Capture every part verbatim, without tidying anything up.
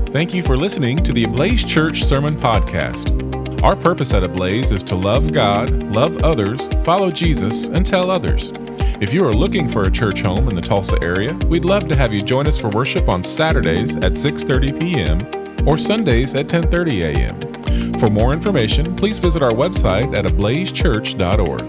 Thank you for listening to the Ablaze Church Sermon Podcast. Our purpose at Ablaze is to love God, love others, follow Jesus, and tell others. If you are looking for a church home in the Tulsa area, we'd love to have you join us for worship on Saturdays at six thirty p.m. or Sundays at ten thirty a.m. For more information, please visit our website at ablaze church dot org.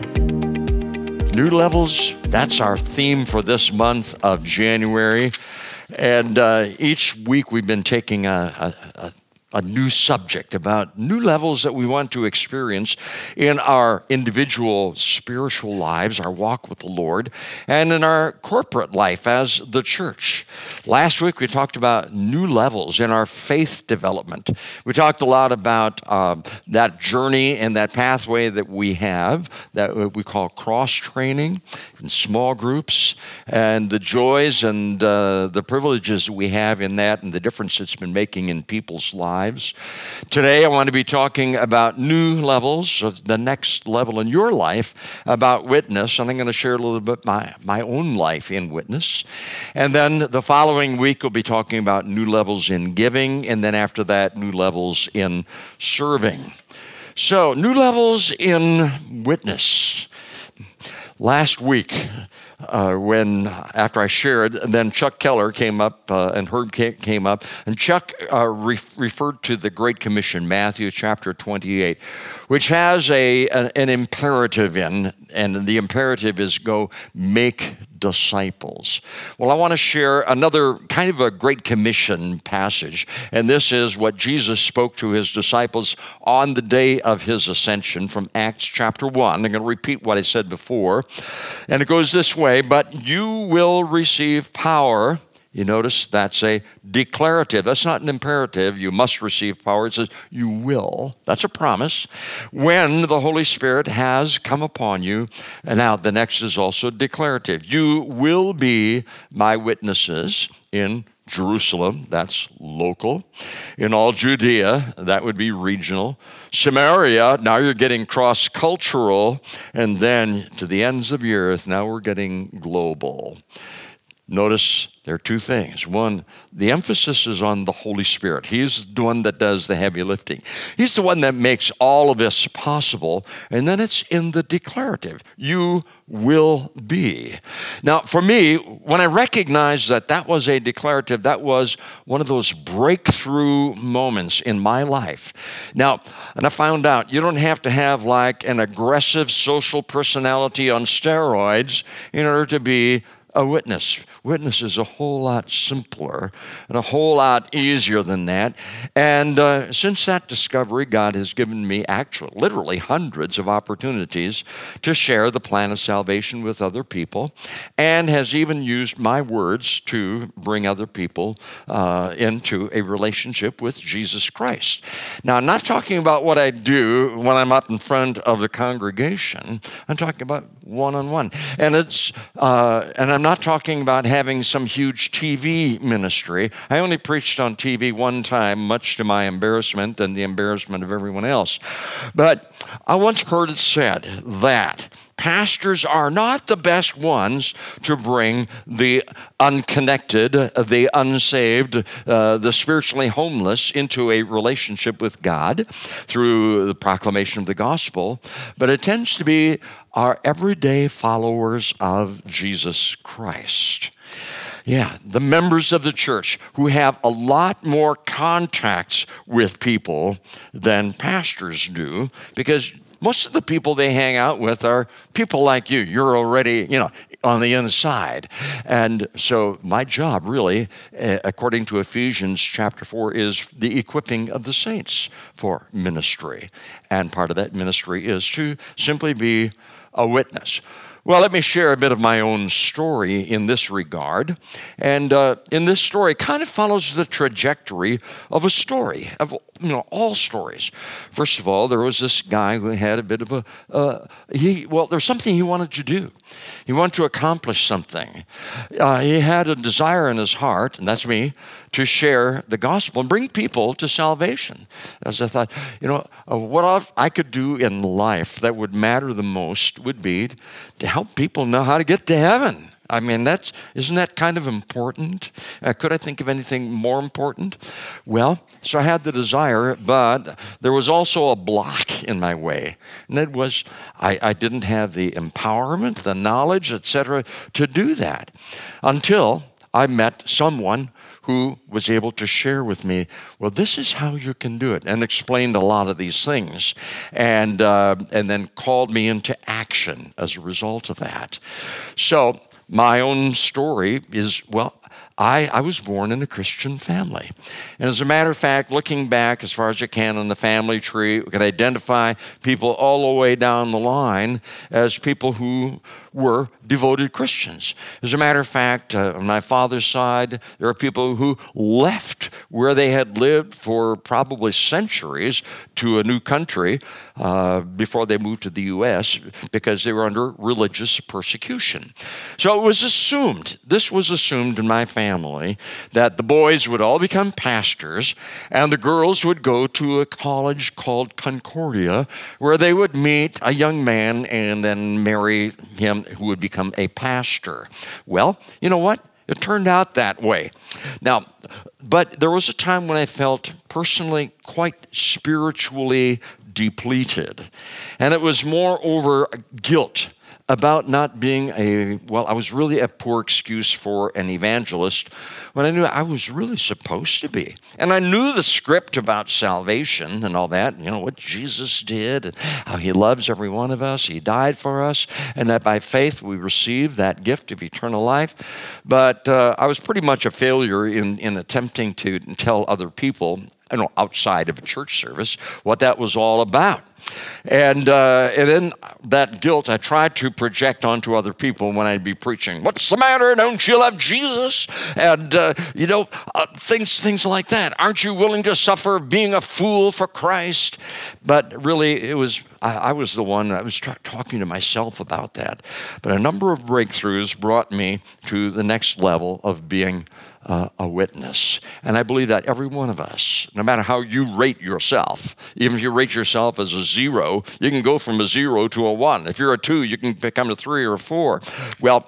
New levels, that's our theme for this month of January. And uh, each week we've been taking a, a, a new subject about new levels that we want to experience in our individual spiritual lives, our walk with the Lord, and in our corporate life as the church. Last week we talked about new levels in our faith development. We talked a lot about um, that journey and that pathway that we have that we call cross-training in small groups, and the joys and uh, the privileges we have in that and the difference it's been making in people's lives. Today I want to be talking about new levels, of the next level in your life, about witness, and I'm going to share a little bit my, my own life in witness. And then the following week we'll be talking about new levels in giving, and then after that, new levels in serving. So, new levels in witness. Last week, uh, when after I shared, then Chuck Keller came up uh, and Herb came up, and Chuck uh, re- referred to the Great Commission, Matthew chapter twenty-eight, which has a an, an imperative in, and the imperative is go make disciples. Well, I want to share another kind of a Great Commission passage, and this is what Jesus spoke to his disciples on the day of his ascension from Acts chapter one. I'm going to repeat what I said before, and it goes this way: but you will receive power. You notice that's a declarative. That's not an imperative. You must receive power. It says you will. That's a promise. When the Holy Spirit has come upon you. And now the next is also declarative. You will be my witnesses in Jerusalem, that's local. In all Judea, that would be regional. Samaria, now you're getting cross-cultural. And then to the ends of the earth, now we're getting global. Notice there are two things. One, the emphasis is on the Holy Spirit. He's the one that does the heavy lifting. He's the one that makes all of this possible. And then it's in the declarative. You will be. Now, for me, when I recognized that that was a declarative, that was one of those breakthrough moments in my life. Now, and I found out you don't have to have like an aggressive social personality on steroids in order to be a witness. Witness is a whole lot simpler and a whole lot easier than that. And uh, since that discovery, God has given me actually, literally hundreds of opportunities to share the plan of salvation with other people, and has even used my words to bring other people uh, into a relationship with Jesus Christ. Now, I'm not talking about what I do when I'm up in front of the congregation. I'm talking about one-on-one. And it's uh, and I'm not talking about having some huge T V ministry. I only preached on T V one time, much to my embarrassment and the embarrassment of everyone else. But I once heard it said that pastors are not the best ones to bring the unconnected, the unsaved, uh, the spiritually homeless into a relationship with God through the proclamation of the gospel, but it tends to be our everyday followers of Jesus Christ. Yeah, the members of the church who have a lot more contacts with people than pastors do, because most of the people they hang out with are people like you. You're already, you know, on the inside. And so my job really, according to Ephesians chapter four, is the equipping of the saints for ministry. And part of that ministry is to simply be a witness. Well, let me share a bit of my own story in this regard. And uh, in this story, it kind of follows the trajectory of a story, of you know, all stories. First of all, there was this guy who had a bit of a, uh, he well, there's something he wanted to do. He wanted to accomplish something. Uh, he had a desire in his heart, and that's me, to share the gospel and bring people to salvation. As I thought, you know, uh, what I could do in life that would matter the most would be to help people know how to get to heaven. I mean, that's, isn't that kind of important? Uh, could I think of anything more important? Well, so I had the desire, but there was also a block in my way. And that was, I, I didn't have the empowerment, the knowledge, et cetera, to do that until I met someone who was able to share with me, well, this is how you can do it, and explained a lot of these things, and uh, and then called me into action as a result of that. So my own story is, well, I, I was born in a Christian family. And as a matter of fact, looking back as far as I can on the family tree, we can identify people all the way down the line as people who were devoted Christians. As a matter of fact, uh, on my father's side, there are people who left where they had lived for probably centuries to a new country uh, before they moved to the U S because they were under religious persecution. So it was assumed, this was assumed in my family, that the boys would all become pastors and the girls would go to a college called Concordia where they would meet a young man and then marry him who would become a pastor. Well, you know what? It turned out that way. Now, but there was a time when I felt personally quite spiritually depleted. And it was more over guilt about not being a, well, I was really a poor excuse for an evangelist when I knew I was really supposed to be. And I knew the script about salvation and all that, you know, what Jesus did and how he loves every one of us. He died for us, and that by faith we receive that gift of eternal life. But uh, I was pretty much a failure in, in attempting to tell other people, you know, outside of a church service, what that was all about. And uh, and then that guilt I tried to project onto other people when I'd be preaching. What's the matter? Don't you love Jesus? And, uh, you know, uh, things things like that. Aren't you willing to suffer being a fool for Christ? But really, it was I, I was the one, I was tra- talking to myself about that. But a number of breakthroughs brought me to the next level of being Uh, a witness. And I believe that every one of us, no matter how you rate yourself, even if you rate yourself as a zero, you can go from a zero to a one. If you're a two, you can become a three or a four. Well,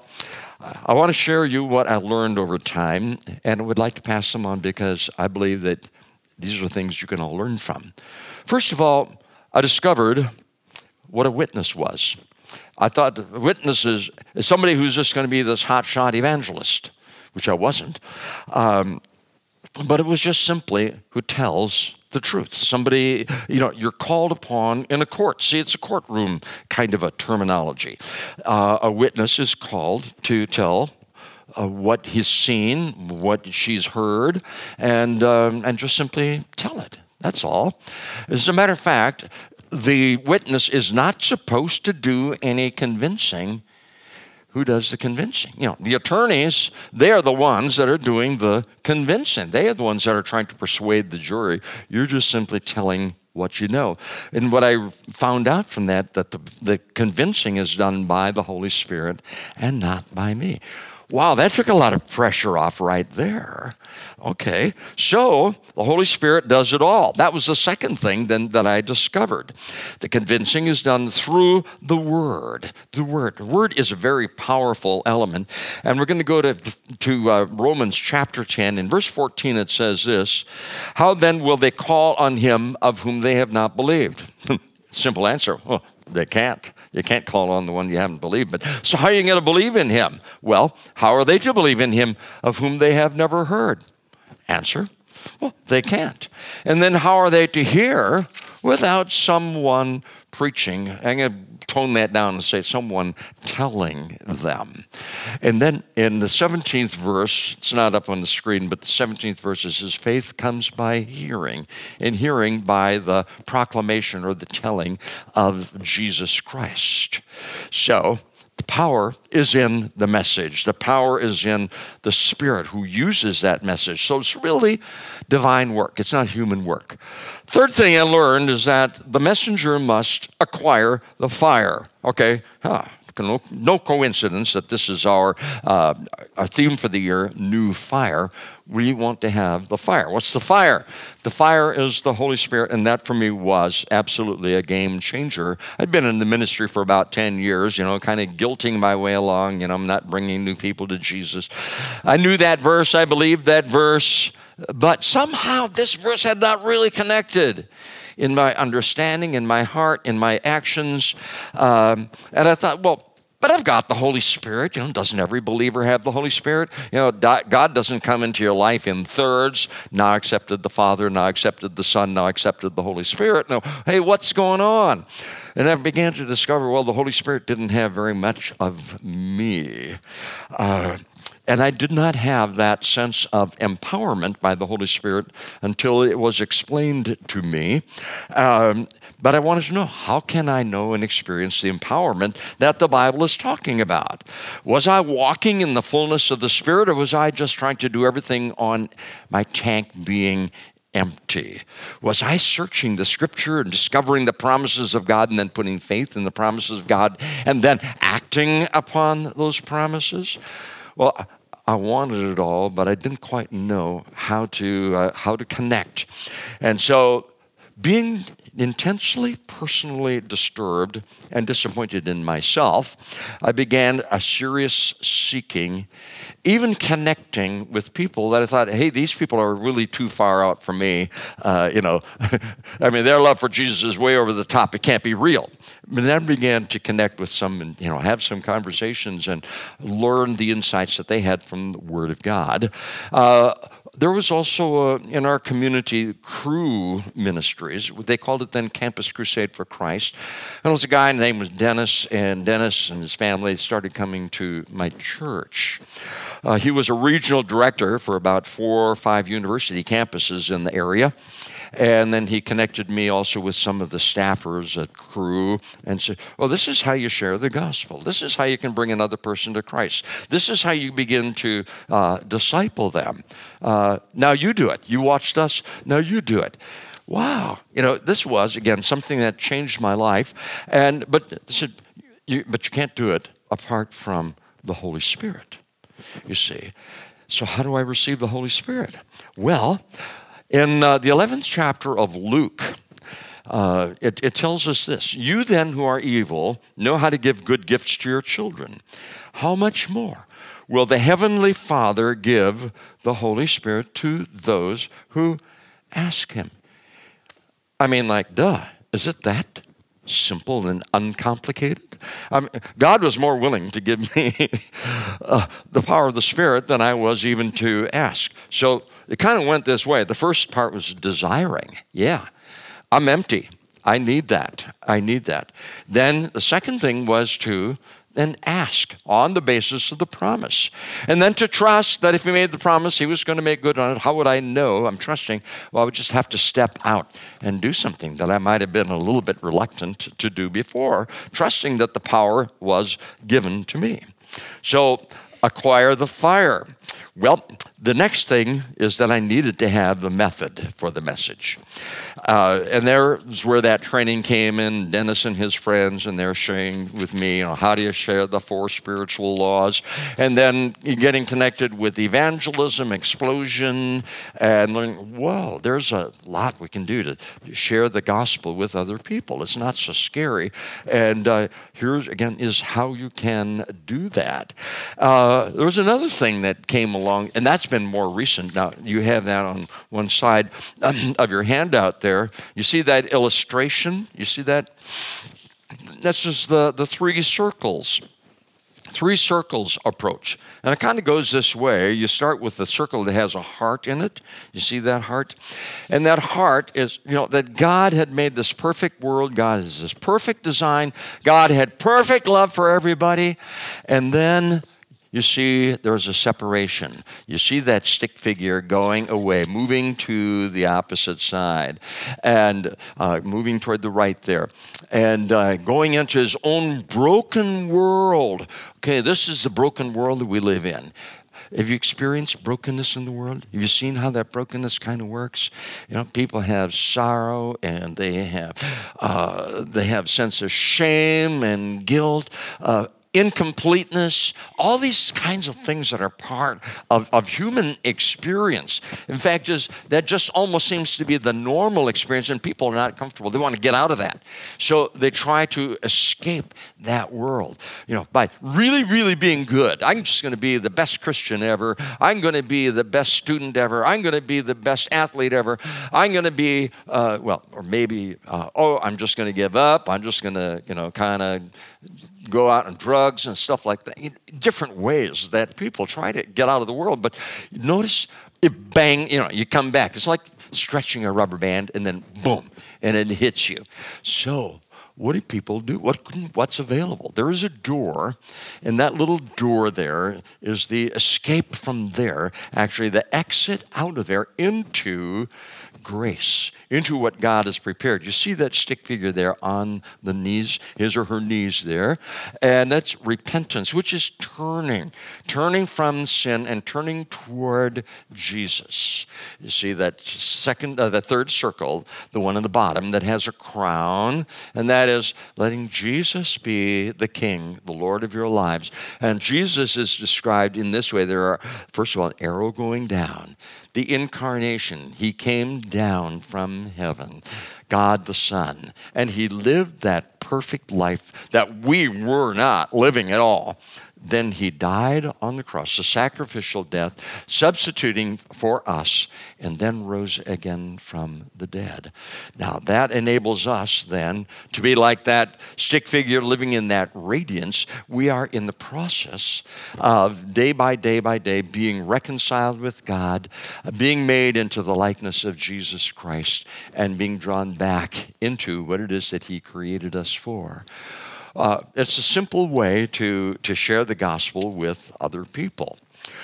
I want to share you what I learned over time, and I would like to pass them on because I believe that these are things you can all learn from. First of all, I discovered what a witness was. I thought a witness is, is somebody who's just going to be this hotshot evangelist, which I wasn't. Um, but it was just simply who tells the truth. Somebody, you know, you're called upon in a court. See, it's a courtroom kind of a terminology. Uh, a witness is called to tell uh, what he's seen, what she's heard, and um, and just simply tell it. That's all. As a matter of fact, the witness is not supposed to do any convincing. Who does the convincing? You know, the attorneys, they are the ones that are doing the convincing. They are the ones that are trying to persuade the jury. You're just simply telling what you know. And what I found out from that, that the, the convincing is done by the Holy Spirit and not by me. Wow, that took a lot of pressure off right there. Okay, so the Holy Spirit does it all. That was the second thing then that I discovered. The convincing is done through the Word. The Word. The Word is a very powerful element. And we're going to go to, to uh, Romans chapter ten. In verse fourteen it says this, how then will they call on him of whom they have not believed? Simple answer, well, they can't. You can't call on the one you haven't believed. But so how are you going to believe in him? Well, how are they to believe in him of whom they have never heard? Answer, well, they can't. And then how are they to hear without someone preaching? I'm going to tone that down and say someone telling them. And then in the seventeenth verse, it's not up on the screen, but the seventeenth verse is, his faith comes by hearing, and hearing by the proclamation or the telling of Jesus Christ. So the power is in the message. The power is in the Spirit who uses that message. So it's really divine work. It's not human work. Third thing I learned is that the messenger must acquire the fire. Okay, huh. no, no coincidence that this is our, uh, our theme for the year, New Fire. We want to have the fire. What's the fire? The fire is the Holy Spirit, and that for me was absolutely a game changer. I'd been in the ministry for about ten years, you know, kind of guilting my way along. You know, I'm not bringing new people to Jesus. I knew that verse. I believed that verse. But somehow this verse had not really connected in my understanding, in my heart, in my actions. Um, and I thought, well, but I've got the Holy Spirit. You know, doesn't every believer have the Holy Spirit? You know, God doesn't come into your life in thirds. Now I accepted the Father, now I accepted the Son, now I accepted the Holy Spirit. No, hey, what's going on? And I began to discover, well, the Holy Spirit didn't have very much of me. Uh, And I did not have that sense of empowerment by the Holy Spirit until it was explained to me. Um, but I wanted to know, how can I know and experience the empowerment that the Bible is talking about? Was I walking in the fullness of the Spirit, or was I just trying to do everything on my tank being empty? Was I searching the Scripture and discovering the promises of God and then putting faith in the promises of God and then acting upon those promises? Well, I wanted it all, but I didn't quite know how to uh, how to connect. And so, being intensely personally disturbed and disappointed in myself, I began a serious seeking, even connecting with people that I thought, hey, these people are really too far out for me. Uh, you know, I mean, their love for Jesus is way over the top. It can't be real. But then I began to connect with some and, you know, have some conversations and learn the insights that they had from the Word of God. Uh, There was also, uh, in our community, Cru Ministries. They called it then Campus Crusade for Christ. And it was a guy, his name was Dennis, and Dennis and his family started coming to my church. Uh, he was a regional director for about four or five university campuses in the area. And then he connected me also with some of the staffers at Cru and said, well, this is how you share the gospel. This is how you can bring another person to Christ. This is how you begin to uh, disciple them. Uh, now you do it. You watched us. Now you do it. Wow. You know, this was, again, something that changed my life. And But, said, you, but you can't do it apart from the Holy Spirit, you see. So how do I receive the Holy Spirit? Well, in uh, the eleventh chapter of Luke, uh, it, it tells us this. You then who are evil know how to give good gifts to your children. How much more will the Heavenly Father give the Holy Spirit to those who ask Him? I mean, like, duh, is it that simple and uncomplicated? I mean, God was more willing to give me uh, the power of the Spirit than I was even to ask. So it kind of went this way. The first part was desiring. Yeah, I'm empty. I need that. I need that. Then the second thing was to then ask on the basis of the promise. And then to trust that if He made the promise, He was going to make good on it. How would I know? I'm trusting. Well, I would just have to step out and do something that I might have been a little bit reluctant to do before, trusting that the power was given to me. So, acquire the fire. Well, the next thing is that I needed to have the method for the message. Uh, and there's where that training came in. Dennis and his friends, and they're sharing with me, you know, how do you share the four spiritual laws? And then getting connected with evangelism, explosion, and learning, whoa, there's a lot we can do to share the gospel with other people. It's not so scary. And uh, here, again, is how you can do that. Uh, there was another thing that came along, and that's been more recent. Now, you have that on one side of your handout there. You see that illustration? You see that? That's just the, the three circles. Three circles approach. And it kind of goes this way. You start with the circle that has a heart in it. You see that heart? And that heart is, you know, that God had made this perfect world. God has this perfect design. God had perfect love for everybody. And then you see there's a separation. You see that stick figure going away, moving to the opposite side, and uh, moving toward the right there, and uh, going into his own broken world. Okay, this is the broken world that we live in. Have you experienced brokenness in the world? Have you seen how that brokenness kind of works? You know, people have sorrow, and they have uh, they have sense of shame and guilt. Uh, incompleteness, all these kinds of things that are part of, of human experience. In fact, is that just almost seems to be the normal experience, and people are not comfortable. They want to get out of that. So they try to escape that world, you know, by really, really being good. I'm just going to be the best Christian ever. I'm going to be the best student ever. I'm going to be the best athlete ever. I'm going to be, uh, well, or maybe, uh, oh, I'm just going to give up. I'm just going to, you know, kind of go out on drugs and stuff like that. Different ways that people try to get out of the world. But notice it bang, you know, you come back. It's like stretching a rubber band and then boom, and it hits you. So what do people do? What, what's available? There is a door, and that little door there is the escape from there, actually the exit out of there into grace, into what God has prepared. You see that stick figure there on the knees, his or her knees there, and that's repentance, which is turning, turning from sin and turning toward Jesus. You see that second, uh, the third circle, the one on the bottom that has a crown, and that is letting Jesus be the King, the Lord of your lives. And Jesus is described in this way. There are, first of all, an arrow going down. The incarnation, he came down from heaven, God the Son, and he lived that perfect life that we were not living at all. Then he died on the cross, a sacrificial death, substituting for us, and then rose again from the dead. Now that enables us then to be like that stick figure living in that radiance. We are in the process of day by day by day being reconciled with God, being made into the likeness of Jesus Christ, and being drawn back into what it is that he created us for. Uh, it's a simple way to, to share the gospel with other people.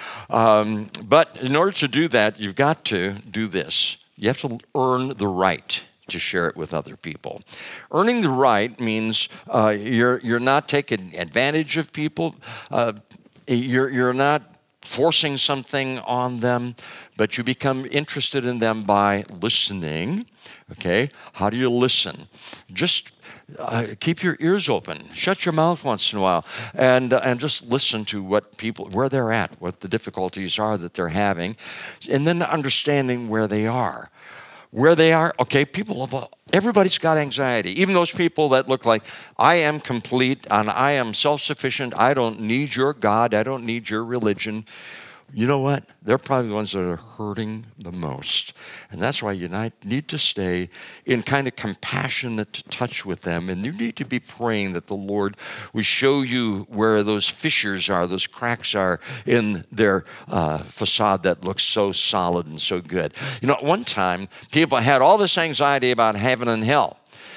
Um, but in order to do that, you've got to do this. You have to earn the right to share it with other people. Earning the right means uh, you're, you're not taking advantage of people. Uh, you're, you're not forcing something on them, but you become interested in them by listening. Okay? How do you listen? Just Uh, keep your ears open. Shut your mouth once in a while, and uh, and just listen to what people, where they're at, what the difficulties are that they're having, and then understanding where they are. Where they are, okay, people have, everybody's got anxiety. Even those people that look like, I am complete and I am self-sufficient. I don't need your God. I don't need your religion. You know what? They're probably the ones that are hurting the most. And that's why you need to stay in kind of compassionate touch with them. And you need to be praying that the Lord will show you where those fissures are, those cracks are in their uh, facade that looks so solid and so good. You know, at one time, people had all this anxiety about heaven and hell.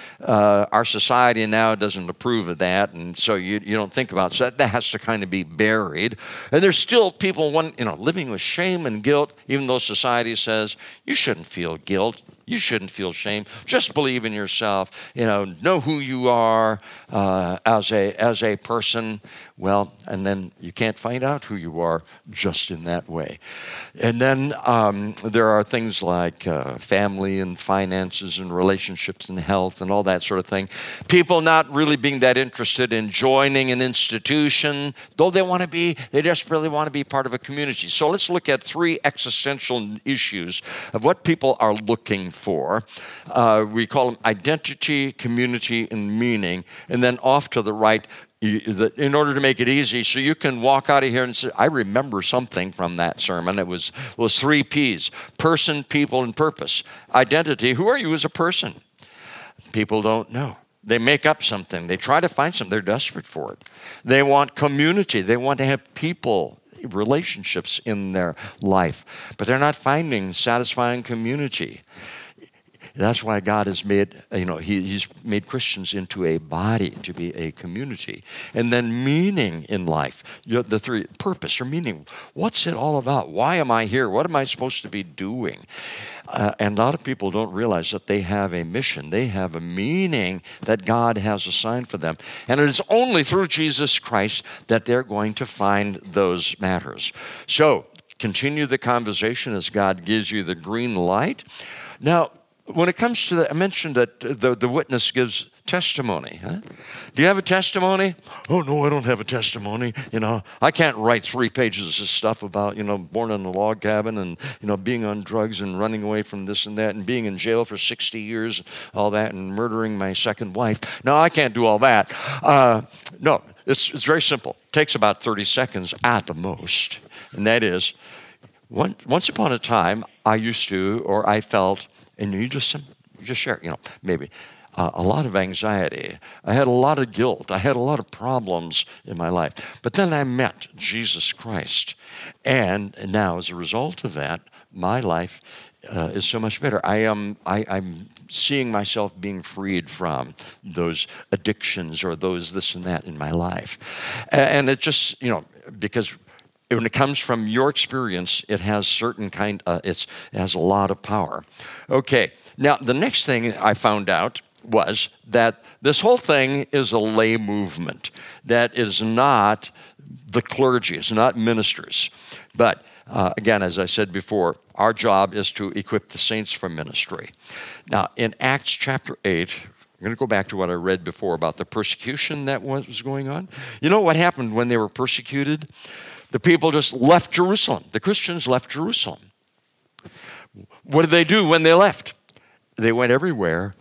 Uh, our society now doesn't approve of that, and so you, you don't think about it. So that, that has to kind of be buried. And there's still people one, you know, living with shame and guilt, even though society says, you shouldn't feel guilt. You shouldn't feel shame. Just believe in yourself. You know, know who you are uh, as a as a person. Well, and then you can't find out who you are just in that way. And then um, there are things like uh, family and finances and relationships and health and all that sort of thing. People not really being that interested in joining an institution, though they want to be, they desperately want to be part of a community. So let's look at three existential issues of what people are looking for. Uh, we call them identity, community, and meaning. And then off to the right, in order to make it easy, so you can walk out of here and say, I remember something from that sermon. It was those three P's: person, people, and purpose. Identity, who are you as a person? People don't know. They make up something. They try to find something. They're desperate for it. They want community. They want to have people, relationships in their life, but they're not finding satisfying community. That's why God has made, you know, he, he's made Christians into a body, to be a community. And then meaning in life, you know, the three, purpose or meaning. What's it all about? Why am I here? What am I supposed to be doing? Uh, and a lot of people don't realize that they have a mission. They have a meaning that God has assigned for them. And it is only through Jesus Christ that they're going to find those matters. So continue the conversation as God gives you the green light. Now, when it comes to the, I mentioned that the, the witness gives testimony. Huh? Do you have a testimony? Oh, no, I don't have a testimony. You know, I can't write three pages of stuff about, you know, born in a log cabin and, you know, being on drugs and running away from this and that and being in jail for sixty years, all that, and murdering my second wife. No, I can't do all that. Uh, no, it's, it's very simple. It takes about thirty seconds at the most. And that is, one, once upon a time, I used to, or I felt, and you just, just share, you know, maybe, Uh, a lot of anxiety. I had a lot of guilt. I had a lot of problems in my life. But then I met Jesus Christ. And now, as a result of that, my life uh, is so much better. I am, I, I'm seeing myself being freed from those addictions or those this and that in my life. And it just, you know, because when it comes from your experience, it has certain kind, uh, it's, it has a lot of power. Okay, now the next thing I found out was that this whole thing is a lay movement, that is not the clergy, it's not ministers. But uh, again, as I said before, our job is to equip the saints for ministry. Now, in Acts chapter eight, I'm going to go back to what I read before about the persecution that was going on. You know what happened when they were persecuted? The people just left Jerusalem. The Christians left Jerusalem. What did they do when they left? They went everywhere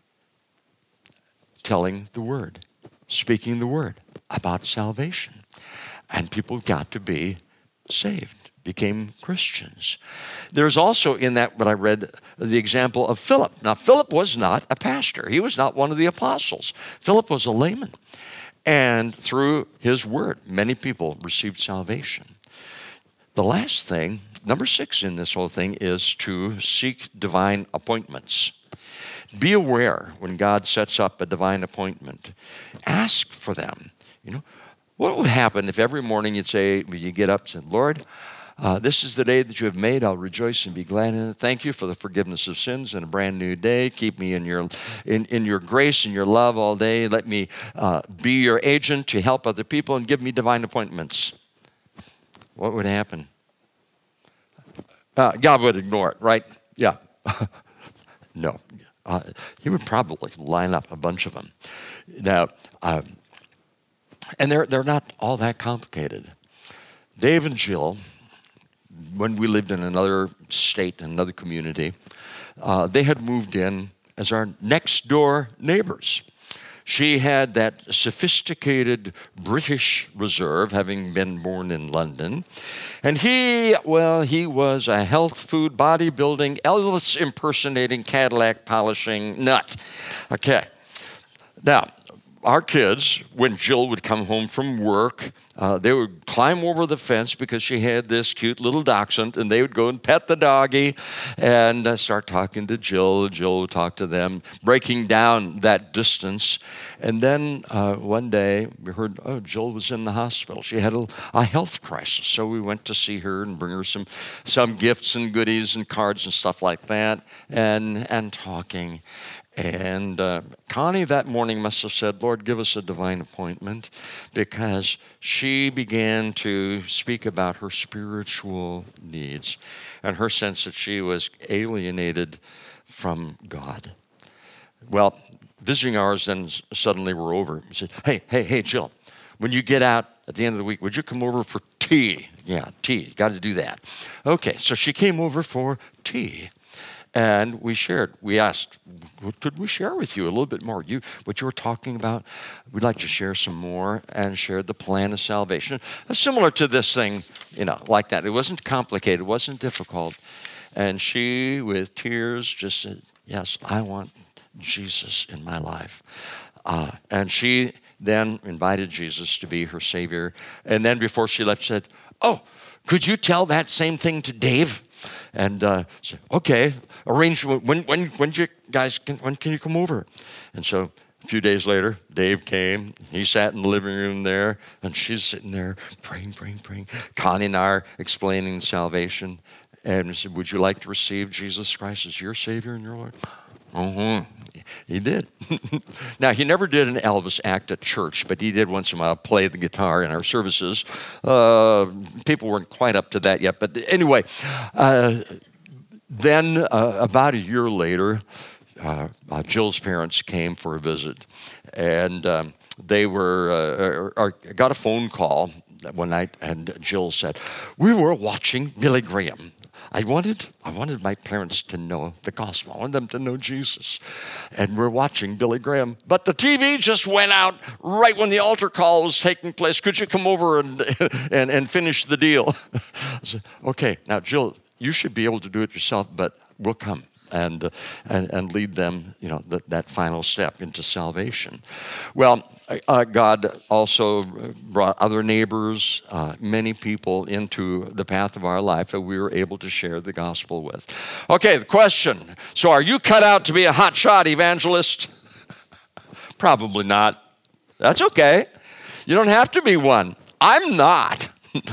telling the word, speaking the word about salvation. And people got to be saved, became Christians. There's also in that, what I read, the example of Philip. Now, Philip was not a pastor. He was not one of the apostles. Philip was a layman. And through his word, many people received salvation. The last thing, number six in this whole thing, is to seek divine appointments. Be aware when God sets up a divine appointment. Ask for them. You know, what would happen if every morning you'd say, when you get up and say, Lord, uh, this is the day that you have made. I'll rejoice and be glad in it. Thank you for the forgiveness of sins and a brand new day. Keep me in your in, in your grace and your love all day. Let me uh, be your agent to help other people and give me divine appointments. What would happen? Uh, God would ignore it, right? Yeah. No. Uh, he would probably line up a bunch of them. Now, uh, and they're they're not all that complicated. Dave and Jill, when we lived in another state, in another community, uh, they had moved in as our next door neighbors. She had that sophisticated British reserve, having been born in London. And he, well, he was a health food, bodybuilding, Elvis impersonating, Cadillac polishing nut. Okay. Now, our kids, when Jill would come home from work, uh, they would climb over the fence because she had this cute little dachshund, and they would go and pet the doggy and uh, start talking to Jill. Jill would talk to them, breaking down that distance. And then uh, one day we heard, oh, Jill was in the hospital. She had a, a health crisis. So we went to see her and bring her some, some gifts and goodies and cards and stuff like that, and, and talking. And uh, Connie that morning must have said, Lord, give us a divine appointment, because she began to speak about her spiritual needs and her sense that she was alienated from God. Well, visiting hours then suddenly were over. We said, hey, hey, hey, Jill, when you get out at the end of the week, would you come over for tea? Yeah, tea, you got to do that. Okay, so she came over for tea. And we shared, we asked, what could we share with you a little bit more? You, what you were talking about, we'd like to share some more, and shared the plan of salvation. Similar to this thing, you know, like that. It wasn't complicated, it wasn't difficult. And she, with tears, just said, yes, I want Jesus in my life. Uh, and she then invited Jesus to be her Savior. And then before she left, she said, oh, could you tell that same thing to Dave? And uh, said, okay, arrange when when when you guys can, when can you come over? And so a few days later, Dave came. He sat in the living room there, and she's sitting there praying, praying, praying. Connie and I are explaining salvation, and we said, "Would you like to receive Jesus Christ as your Savior and your Lord?" Uh-huh. He did. Now, he never did an Elvis act at church, but he did once in a while play the guitar in our services. Uh, people weren't quite up to that yet. But anyway, uh, then uh, about a year later, uh, uh, Jill's parents came for a visit, and um, they were uh, or, or got a phone call one night, and Jill said, "We were watching Billy Graham. I wanted, I wanted my parents to know the gospel. I wanted them to know Jesus. And we're watching Billy Graham. But the T V just went out right when the altar call was taking place. Could you come over and and, and finish the deal?" I said, "Okay, now Jill, you should be able to do it yourself, but we'll come and uh, and, and lead them, you know, th- that final step into salvation." Well, uh, God also brought other neighbors, uh, many people into the path of our life that we were able to share the gospel with. Okay, the question. So are you cut out to be a hotshot evangelist? Probably not. That's okay. You don't have to be one. I'm not.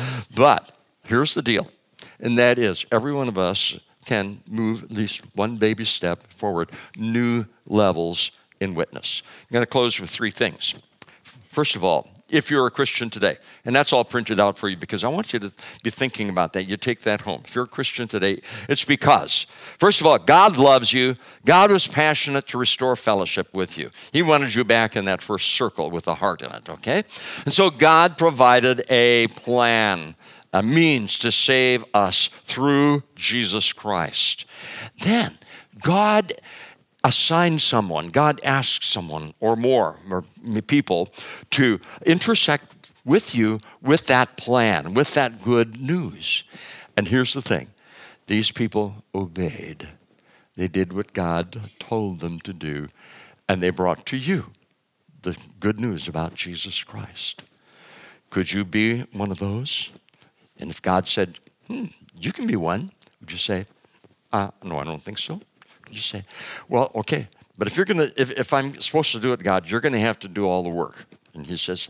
But here's the deal, and that is every one of us can move at least one baby step forward, new levels in witness. I'm going to close with three things. First of all, if you're a Christian today, and that's all printed out for you because I want you to be thinking about that. You take that home. If you're a Christian today, it's because, first of all, God loves you. God was passionate to restore fellowship with you. He wanted you back in that first circle with a heart in it, okay? And so God provided a plan, a means to save us through Jesus Christ. Then God assigned someone, God asked someone or more or people to intersect with you with that plan, with that good news. And here's the thing, these people obeyed. They did what God told them to do, and they brought to you the good news about Jesus Christ. Could you be one of those? And if God said, hmm, you can be one, would you say, uh, no, I don't think so? Would you say, well, okay, but if you're gonna, if, if I'm supposed to do it, God, you're gonna have to do all the work. And he says,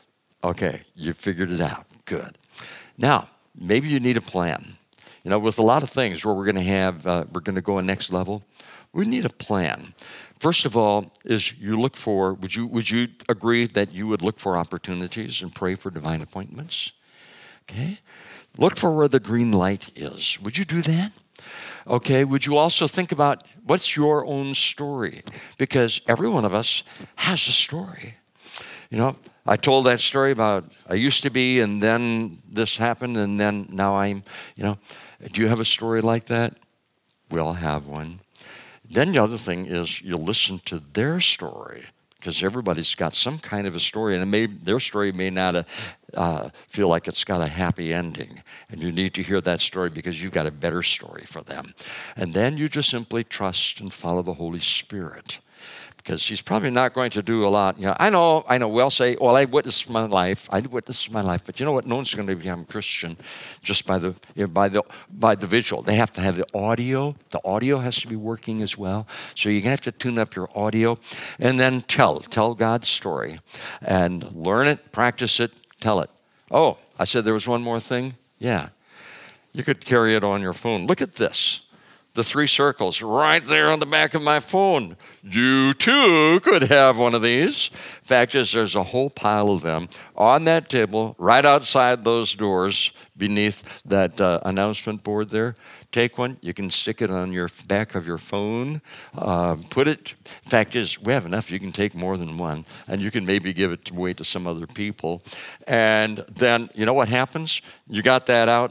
okay, you figured it out, good. Now, maybe you need a plan. You know, with a lot of things where we're gonna have, uh, we're gonna go a next level, we need a plan. First of all, is you look for, would you, would you agree that you would look for opportunities and pray for divine appointments? Okay, look for where the green light is. Would you do that? Okay, would you also think about what's your own story? Because every one of us has a story. You know, I told that story about I used to be and then this happened and then now I'm, you know, do you have a story like that? We all have one. Then the other thing is you listen to their story, because everybody's got some kind of a story, and it may, their story may not uh, uh, feel like it's got a happy ending. And you need to hear that story because you've got a better story for them. And then you just simply trust and follow the Holy Spirit, because he's probably not going to do a lot. You know, I know, I know. We'll say, "Well, I witnessed my life. I witnessed my life." But you know what? No one's going to become Christian just by the you know, by the by the visual. They have to have the audio. The audio has to be working as well. So you're going to have to tune up your audio, and then tell tell God's story, and learn it, practice it, tell it. Oh, I said there was one more thing. Yeah, you could carry it on your phone. Look at this. The three circles right there on the back of my phone. You too could have one of these. Fact is, there's a whole pile of them on that table right outside those doors beneath that uh, announcement board there. Take one. You can stick it on your back of your phone. Uh, put it. Fact is, we have enough. You can take more than one, and you can maybe give it away to some other people. And then, you know what happens? You got that out.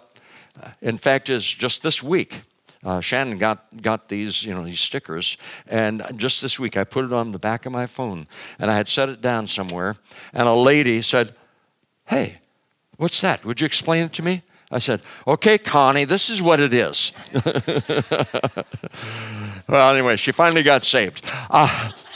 In fact, is just this week. Uh, Shannon got, got these, you know, these stickers, and just this week I put it on the back of my phone, and I had set it down somewhere, and a lady said, "Hey, what's that? Would you explain it to me?" I said, "Okay, Connie, this is what it is." Well, anyway, she finally got saved. Uh,